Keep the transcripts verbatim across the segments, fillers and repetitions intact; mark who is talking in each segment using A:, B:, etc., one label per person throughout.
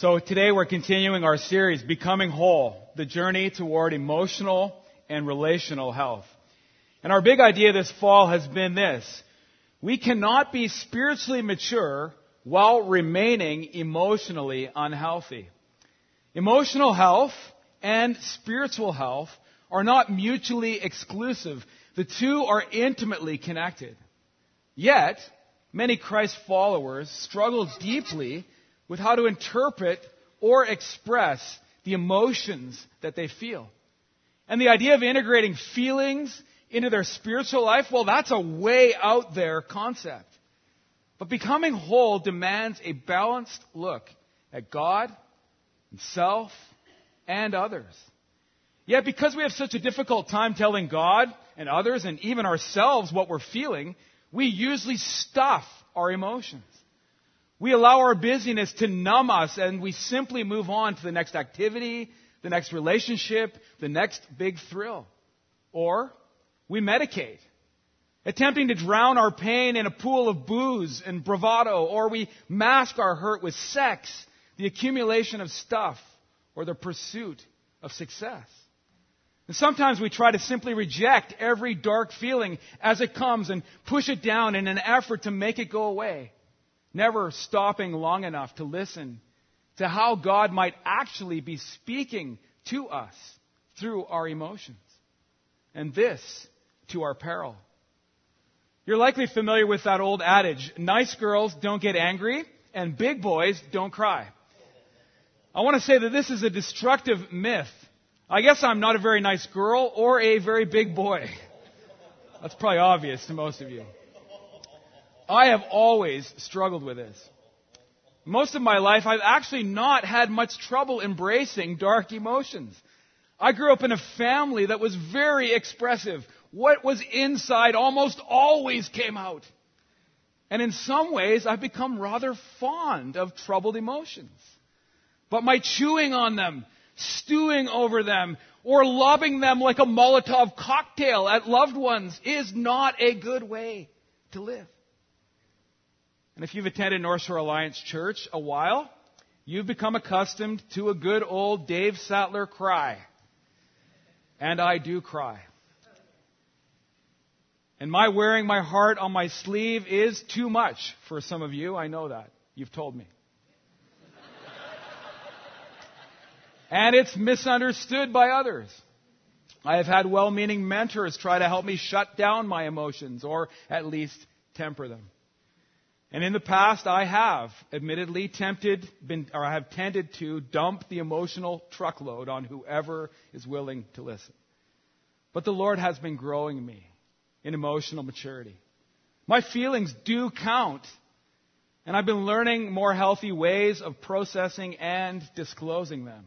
A: So today we're continuing our series, Becoming Whole, the journey toward emotional and relational health. And our big idea this fall has been this: we cannot be spiritually mature while remaining emotionally unhealthy. Emotional health and spiritual health are not mutually exclusive. The two are intimately connected. Yet, many Christ followers struggle deeply with how to interpret or express the emotions that they feel. And the idea of integrating feelings into their spiritual life, well, that's a way out there concept. But becoming whole demands a balanced look at God, and self, and others. Yet because we have such a difficult time telling God and others and even ourselves what we're feeling, we usually stuff our emotions. We allow our busyness to numb us, and we simply move on to the next activity, the next relationship, the next big thrill. Or we medicate, attempting to drown our pain in a pool of booze and bravado. Or we mask our hurt with sex, the accumulation of stuff, or the pursuit of success. And sometimes we try to simply reject every dark feeling as it comes and push it down in an effort to make it go away, never stopping long enough to listen to how God might actually be speaking to us through our emotions. And this to our peril. You're likely familiar with that old adage, nice girls don't get angry and big boys don't cry. I want to say that this is a destructive myth. I guess I'm not a very nice girl or a very big boy. That's probably obvious to most of you. I have always struggled with this. Most of my life, I've actually not had much trouble embracing dark emotions. I grew up in a family that was very expressive. What was inside almost always came out. And in some ways, I've become rather fond of troubled emotions. But my chewing on them, stewing over them, or lobbing them like a Molotov cocktail at loved ones is not a good way to live. And if you've attended North Shore Alliance Church a while, you've become accustomed to a good old Dave Sattler cry. And I do cry. And my wearing my heart on my sleeve is too much for some of you. I know that. You've told me. And it's misunderstood by others. I have had well-meaning mentors try to help me shut down my emotions, or at least temper them. And in the past, I have admittedly tempted, been, or I have tended to dump the emotional truckload on whoever is willing to listen. But the Lord has been growing me in emotional maturity. My feelings do count, and I've been learning more healthy ways of processing and disclosing them.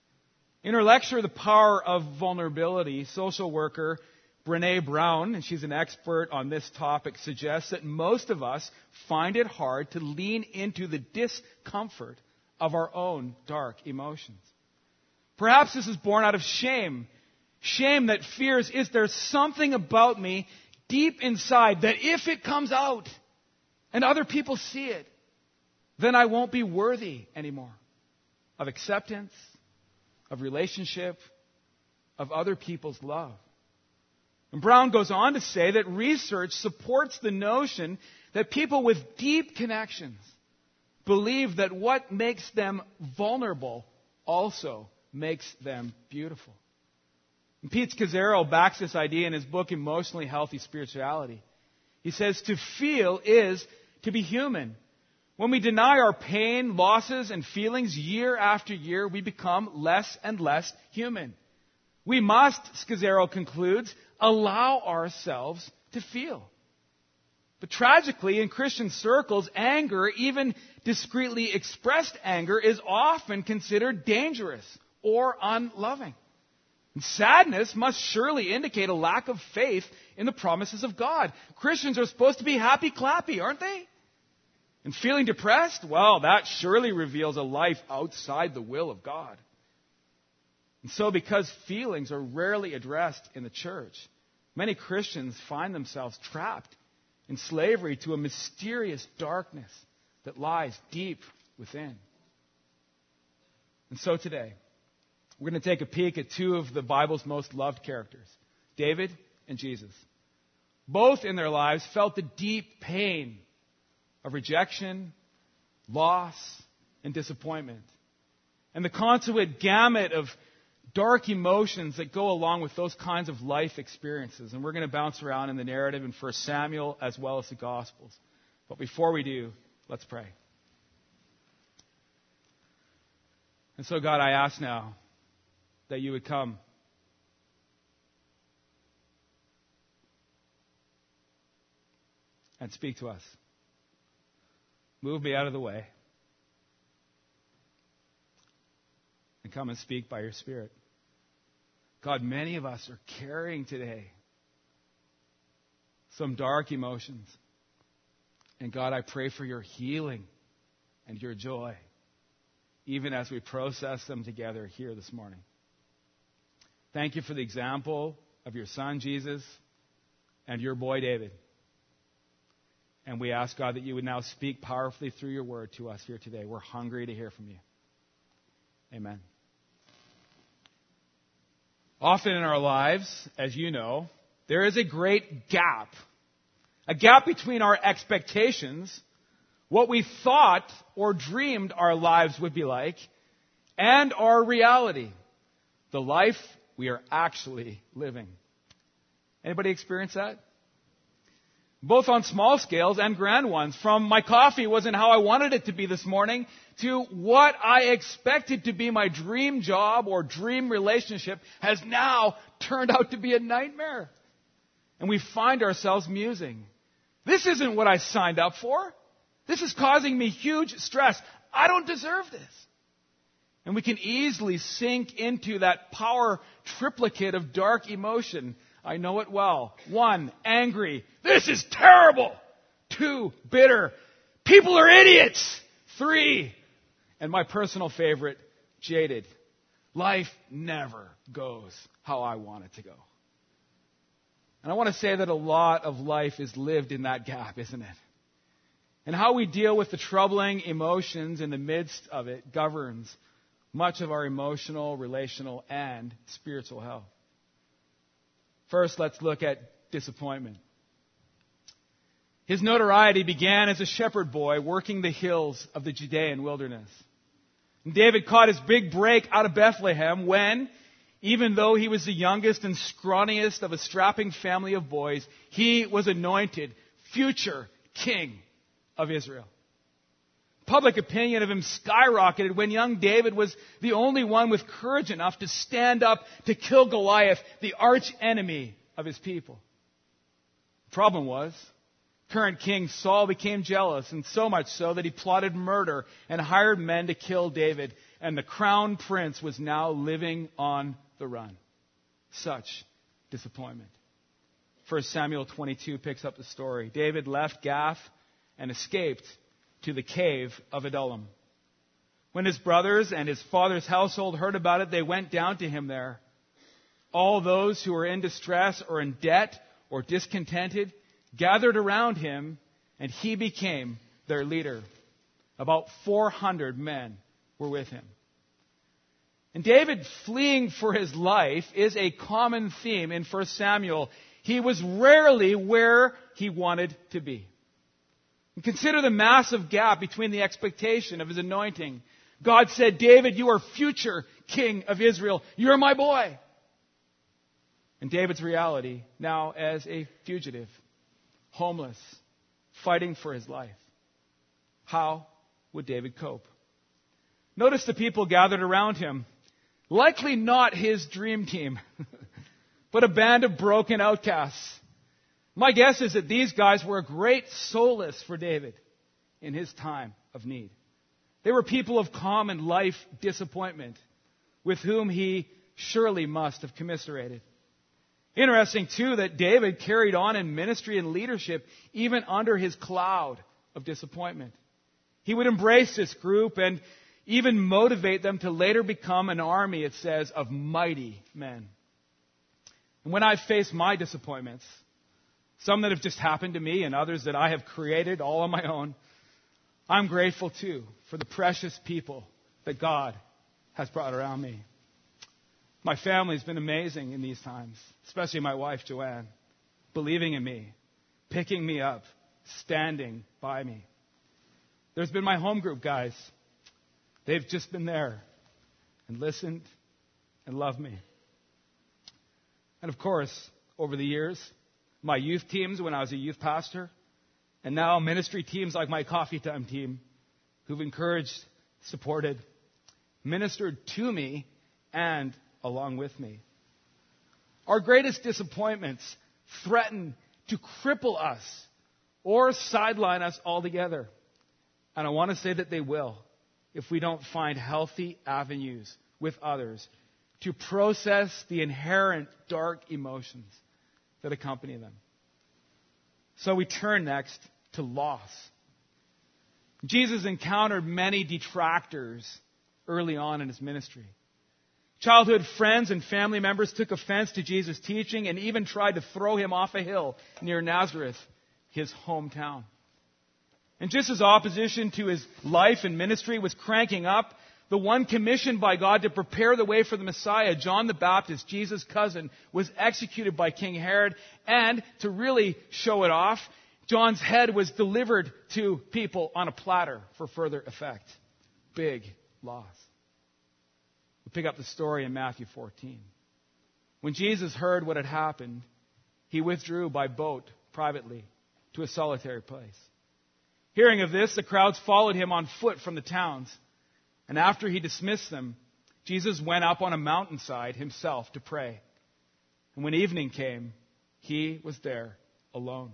A: In her lecture, The Power of Vulnerability, social worker Brené Brown, and she's an expert on this topic, suggests that most of us find it hard to lean into the discomfort of our own dark emotions. Perhaps this is born out of shame. Shame that fears, is there something about me deep inside that if it comes out and other people see it, then I won't be worthy anymore of acceptance, of relationship, of other people's love. And Brown goes on to say that research supports the notion that people with deep connections believe that what makes them vulnerable also makes them beautiful. And Pete Scazzero backs this idea in his book, Emotionally Healthy Spirituality. He says, to feel is to be human. When we deny our pain, losses, and feelings year after year, we become less and less human. We must, Scazzero concludes, allow ourselves to feel. But tragically, in Christian circles, anger, even discreetly expressed anger, is often considered dangerous or unloving. And sadness must surely indicate a lack of faith in the promises of God. Christians are supposed to be happy-clappy, aren't they? And feeling depressed? Well, that surely reveals a life outside the will of God. And so because feelings are rarely addressed in the church, many Christians find themselves trapped in slavery to a mysterious darkness that lies deep within. And so today, we're going to take a peek at two of the Bible's most loved characters, David and Jesus. Both in their lives felt the deep pain of rejection, loss, and disappointment, and the consequent gamut of dark emotions that go along with those kinds of life experiences. And we're going to bounce around in the narrative in First Samuel as well as the Gospels. But before we do, let's pray. And so, God, I ask now that you would come and speak to us. Move me out of the way and come and speak by your Spirit. God, many of us are carrying today some dark emotions. And God, I pray for your healing and your joy, even as we process them together here this morning. Thank you for the example of your son, Jesus, and your boy, David. And we ask, God, that you would now speak powerfully through your word to us here today. We're hungry to hear from you. Amen. Often in our lives, as you know, there is a great gap. A gap between our expectations, what we thought or dreamed our lives would be like, and our reality, the life we are actually living. Anybody experience that? Both on small scales and grand ones. From my coffee wasn't how I wanted it to be this morning, to what I expected to be my dream job or dream relationship has now turned out to be a nightmare. And we find ourselves musing, this isn't what I signed up for. This is causing me huge stress. I don't deserve this. And we can easily sink into that power triplicate of dark emotion. I know it well. One, angry. This is terrible. Two, bitter. People are idiots. Three, and my personal favorite, jaded. Life never goes how I want it to go. And I want to say that a lot of life is lived in that gap, isn't it? And how we deal with the troubling emotions in the midst of it governs much of our emotional, relational, and spiritual health. First, let's look at disappointment. His notoriety began as a shepherd boy working the hills of the Judean wilderness. And David caught his big break out of Bethlehem when, even though he was the youngest and scrawniest of a strapping family of boys, he was anointed future king of Israel. Public opinion of him skyrocketed when young David was the only one with courage enough to stand up to kill Goliath, the arch enemy of his people. The problem was, current king Saul became jealous, and so much so that he plotted murder and hired men to kill David, and the crown prince was now living on the run. Such disappointment. First Samuel twenty-two picks up the story. David left Gath and escaped to the cave of Adullam. When his brothers and his father's household heard about it, they went down to him there. All those who were in distress or in debt or discontented gathered around him, and he became their leader. About four hundred men were with him. And David fleeing for his life is a common theme in First Samuel. He was rarely where he wanted to be. And consider the massive gap between the expectation of his anointing. God said, David, you are future king of Israel. You're my boy. And David's reality now as a fugitive, homeless, fighting for his life. How would David cope? Notice the people gathered around him. Likely not his dream team, but a band of broken outcasts. My guess is that these guys were a great solace for David in his time of need. They were people of common life disappointment with whom he surely must have commiserated. Interesting, too, that David carried on in ministry and leadership even under his cloud of disappointment. He would embrace this group and even motivate them to later become an army, it says, of mighty men. And when I face my disappointments, some that have just happened to me and others that I have created all on my own, I'm grateful, too, for the precious people that God has brought around me. My family's been amazing in these times, especially my wife, Joanne, believing in me, picking me up, standing by me. There's been my home group guys. They've just been there and listened and loved me. And of course, over the years, my youth teams when I was a youth pastor, and now ministry teams like my Coffee Time team, who've encouraged, supported, ministered to me, and along with me. Our greatest disappointments threaten to cripple us or sideline us altogether. And I want to say that they will if we don't find healthy avenues with others to process the inherent dark emotions that accompany them. So we turn next to loss. Jesus encountered many detractors early on in his ministry. Childhood friends and family members took offense to Jesus' teaching and even tried to throw him off a hill near Nazareth, his hometown. And just as opposition to his life and ministry was cranking up, the one commissioned by God to prepare the way for the Messiah, John the Baptist, Jesus' cousin, was executed by King Herod. And to really show it off, John's head was delivered to people on a platter for further effect. Big loss. We pick up the story in Matthew fourteen. When Jesus heard what had happened, he withdrew by boat privately to a solitary place. Hearing of this, the crowds followed him on foot from the towns. And after he dismissed them, Jesus went up on a mountainside himself to pray. And when evening came, he was there alone.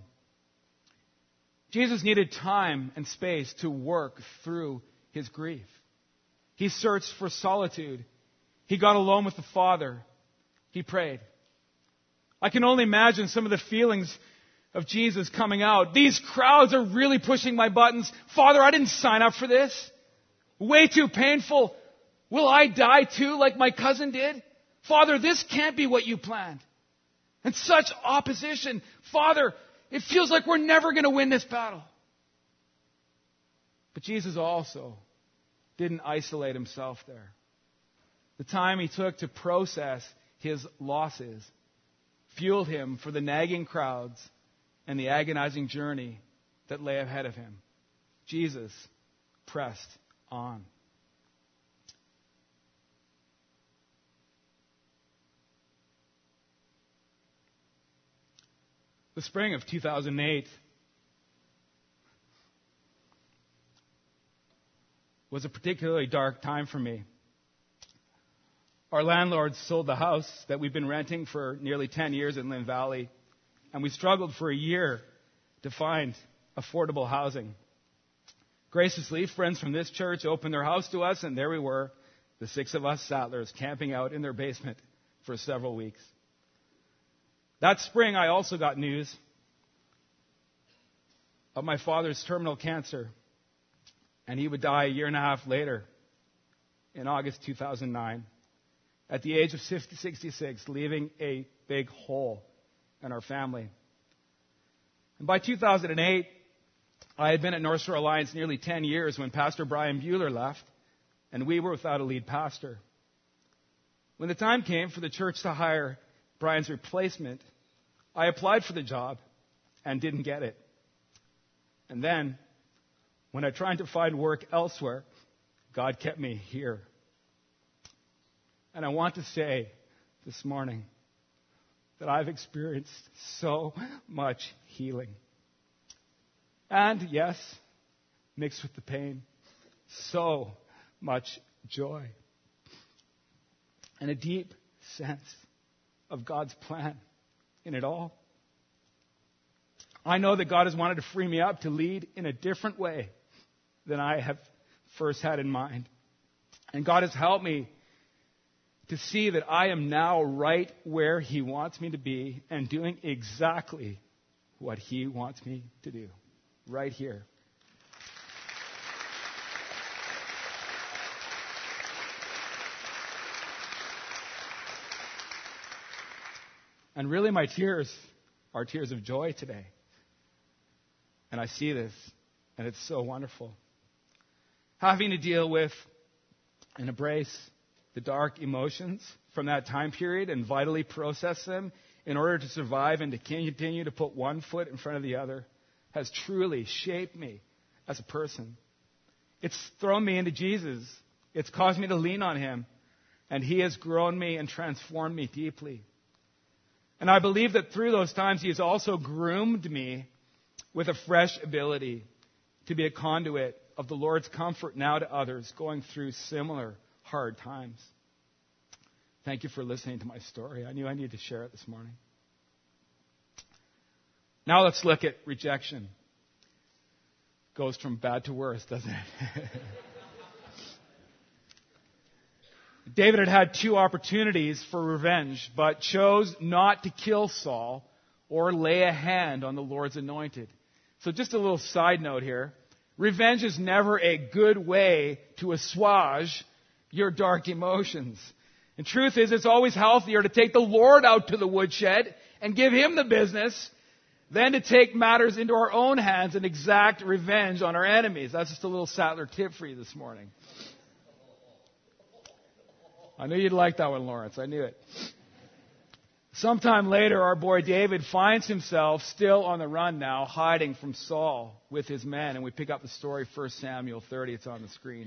A: Jesus needed time and space to work through his grief. He searched for solitude. He got alone with the Father. He prayed. I can only imagine some of the feelings of Jesus coming out. These crowds are really pushing my buttons. Father, I didn't sign up for this. Way too painful. Will I die too like my cousin did? Father, this can't be what you planned. And such opposition. Father, it feels like we're never going to win this battle. But Jesus also didn't isolate himself there. The time he took to process his losses fueled him for the nagging crowds and the agonizing journey that lay ahead of him. Jesus pressed on. The spring of two thousand eight was a particularly dark time for me. Our landlord sold the house that we've been renting for nearly ten years in Lynn Valley, and we struggled for a year to find affordable housing. Graciously, friends from this church opened their house to us, and there we were, the six of us Sattlers, camping out in their basement for several weeks. That spring, I also got news of my father's terminal cancer, and he would die a year and a half later, in August two thousand nine, at the age of sixty-six, leaving a big hole in our family. And by two thousand eight, I had been at North Shore Alliance nearly ten years when Pastor Brian Bueller left, and we were without a lead pastor. When the time came for the church to hire Brian's replacement, I applied for the job and didn't get it. And then, when I tried to find work elsewhere, God kept me here. And I want to say this morning that I've experienced so much healing. And yes, mixed with the pain, so much joy. And a deep sense of God's plan in it all. I know that God has wanted to free me up to lead in a different way than I have first had in mind. And God has helped me to see that I am now right where He wants me to be and doing exactly what He wants me to do. Right here. And really my tears are tears of joy today. And I see this, and it's so wonderful. Having to deal with and embrace the dark emotions from that time period and vitally process them in order to survive and to continue to put one foot in front of the other has truly shaped me as a person. It's thrown me into Jesus. It's caused me to lean on him. And he has grown me and transformed me deeply. And I believe that through those times, he has also groomed me with a fresh ability to be a conduit of the Lord's comfort now to others going through similar hard times. Thank you for listening to my story. I knew I needed to share it this morning. Now let's look at rejection. Goes from bad to worse, doesn't it? David had had two opportunities for revenge, but chose not to kill Saul or lay a hand on the Lord's anointed. So just a little side note here. Revenge is never a good way to assuage your dark emotions. And truth is, it's always healthier to take the Lord out to the woodshed and give him the business than to take matters into our own hands and exact revenge on our enemies. That's just a little Sattler tip for you this morning. I knew you'd like that one, Lawrence. I knew it. Sometime later, our boy David finds himself still on the run now, hiding from Saul with his men. And we pick up the story, First Samuel thirty. It's on the screen.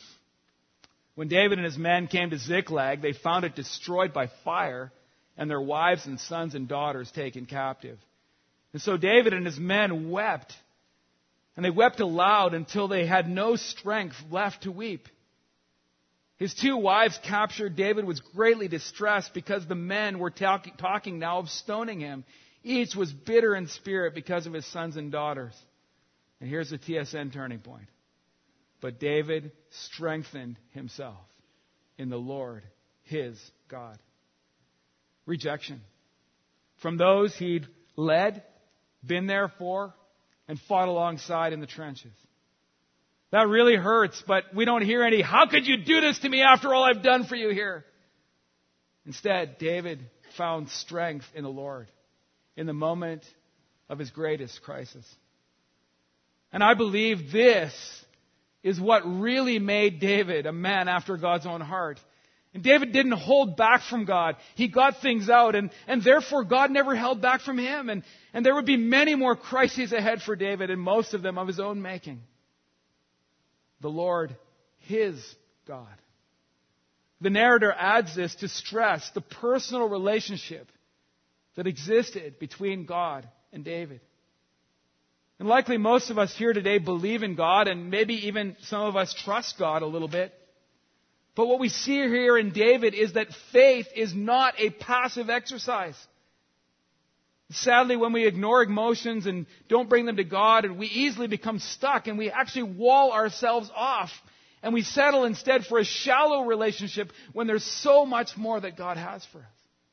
A: When David and his men came to Ziklag, they found it destroyed by fire and their wives and sons and daughters taken captive. And so David and his men wept. And they wept aloud until they had no strength left to weep. His two wives captured. David was greatly distressed because the men were talk- talking now of stoning him. Each was bitter in spirit because of his sons and daughters. And here's the T S N turning point. But David strengthened himself in the Lord, his God. Rejection. From those he'd led, been there for, and fought alongside in the trenches. That really hurts, but we don't hear any, how could you do this to me after all I've done for you here? Instead, David found strength in the Lord in the moment of his greatest crisis. And I believe this is what really made David a man after God's own heart. And David didn't hold back from God. He got things out, and, and therefore God never held back from him. And, and there would be many more crises ahead for David, and most of them of his own making. The Lord, his God. The narrator adds this to stress the personal relationship that existed between God and David. And likely most of us here today believe in God, and maybe even some of us trust God a little bit. But what we see here in David is that faith is not a passive exercise. Sadly, when we ignore emotions and don't bring them to God, and we easily become stuck and we actually wall ourselves off, and we settle instead for a shallow relationship when there's so much more that God has for us.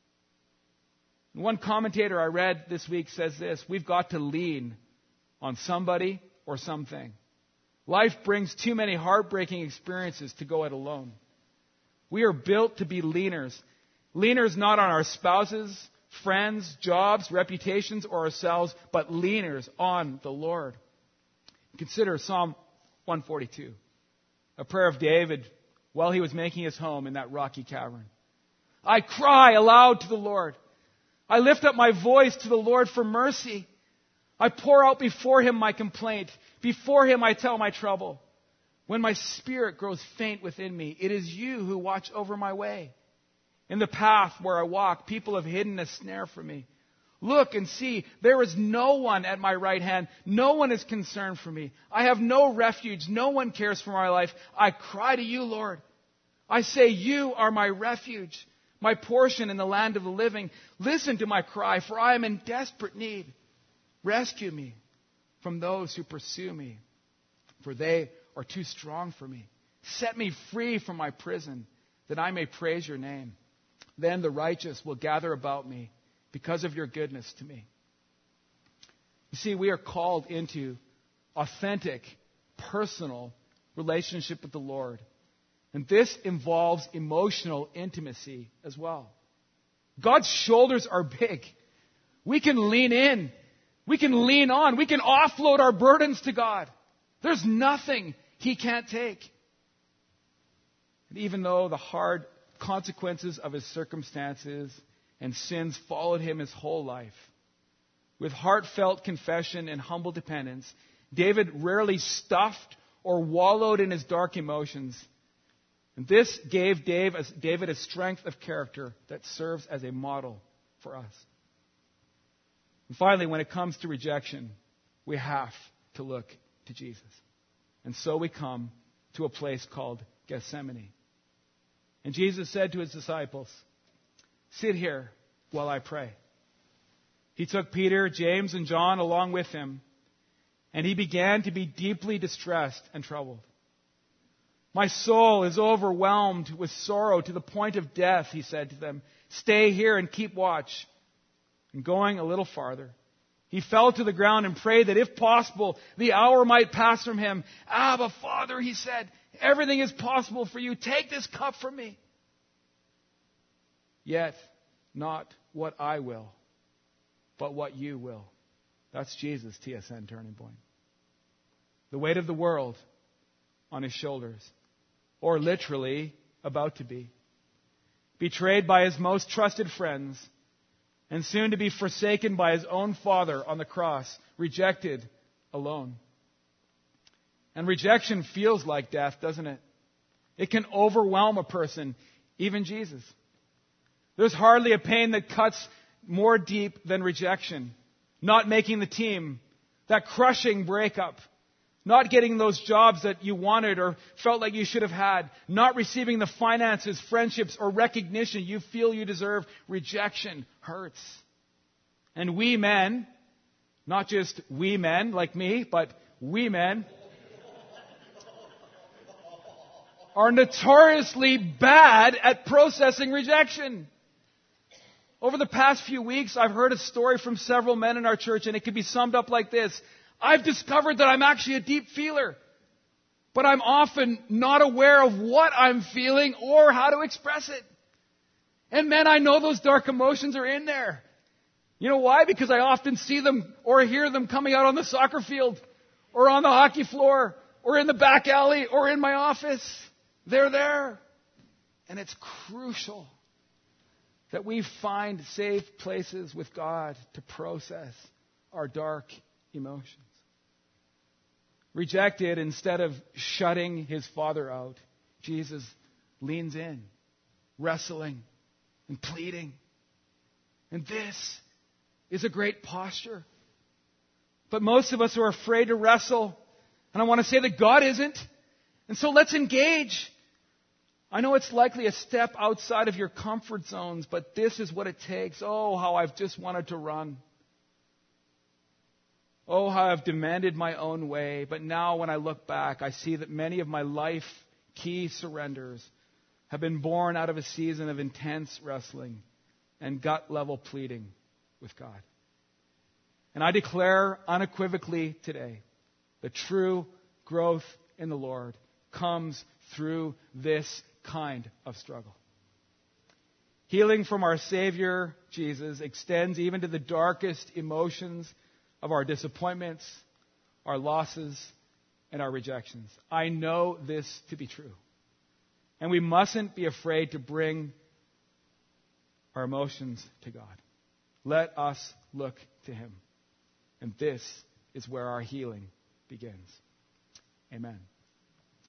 A: One commentator I read this week says this: we've got to lean on somebody or something. Life brings too many heartbreaking experiences to go it alone. We are built to be leaners. Leaners not on our spouses, friends, jobs, reputations, or ourselves, but leaners on the Lord. Consider Psalm one forty-two, a prayer of David while he was making his home in that rocky cavern. I cry aloud to the Lord. I lift up my voice to the Lord for mercy. I pour out before him my complaint. Before him I tell my trouble. When my spirit grows faint within me, it is you who watch over my way. In the path where I walk, people have hidden a snare for me. Look and see, there is no one at my right hand. No one is concerned for me. I have no refuge. No one cares for my life. I cry to you, Lord. I say, you are my refuge, my portion in the land of the living. Listen to my cry, for I am in desperate need. Rescue me from those who pursue me, for they are too strong for me. Set me free from my prison, that I may praise your name. Then the righteous will gather about me because of your goodness to me. You see, we are called into authentic, personal relationship with the Lord. And this involves emotional intimacy as well. God's shoulders are big. We can lean in. We can lean on. We can offload our burdens to God. There's nothing he can't take. And even though the hard consequences of his circumstances, and sins followed him his whole life. With heartfelt confession and humble dependence, David rarely stuffed or wallowed in his dark emotions. And this gave David a strength of character that serves as a model for us. And finally, when it comes to rejection, we have to look to Jesus. And so we come to a place called Gethsemane. And Jesus said to his disciples, "Sit here while I pray." He took Peter, James, and John along with him, and he began to be deeply distressed and troubled. "My soul is overwhelmed with sorrow to the point of death," he said to them. "Stay here and keep watch." And going a little farther, he fell to the ground and prayed that if possible, the hour might pass from him. "Abba, Father," he said, "everything is possible for you. Take this cup from me. Yet not what I will, but what you will." That's Jesus' T S N turning point. The weight of the world on his shoulders, or literally about to be. Betrayed by his most trusted friends, and soon to be forsaken by his own Father on the cross, rejected alone. And rejection feels like death, doesn't it? It can overwhelm a person, even Jesus. There's hardly a pain that cuts more deep than rejection. Not making the team, that crushing breakup, not getting those jobs that you wanted or felt like you should have had, not receiving the finances, friendships, or recognition you feel you deserve. Rejection hurts. And we men, not just we men like me, but we men, are notoriously bad at processing rejection. Over the past few weeks, I've heard a story from several men in our church, and it can be summed up like this. I've discovered that I'm actually a deep feeler, but I'm often not aware of what I'm feeling or how to express it. And men, I know those dark emotions are in there. You know why? Because I often see them or hear them coming out on the soccer field or on the hockey floor or in the back alley or in my office. They're there. And it's crucial that we find safe places with God to process our dark emotions. Rejected, instead of shutting his Father out, Jesus leans in, wrestling and pleading. And this is a great posture. But most of us are afraid to wrestle. And I want to say that God isn't. And so let's engage. I know it's likely a step outside of your comfort zones, but this is what it takes. Oh, how I've just wanted to run. Oh, how I've demanded my own way. But now when I look back, I see that many of my life key surrenders have been born out of a season of intense wrestling and gut-level pleading with God. And I declare unequivocally today, the true growth in the Lord comes through this kind of struggle. Healing from our Savior, Jesus, extends even to the darkest emotions of our disappointments, our losses, and our rejections. I know this to be true. And we mustn't be afraid to bring our emotions to God. Let us look to Him. And this is where our healing begins. Amen.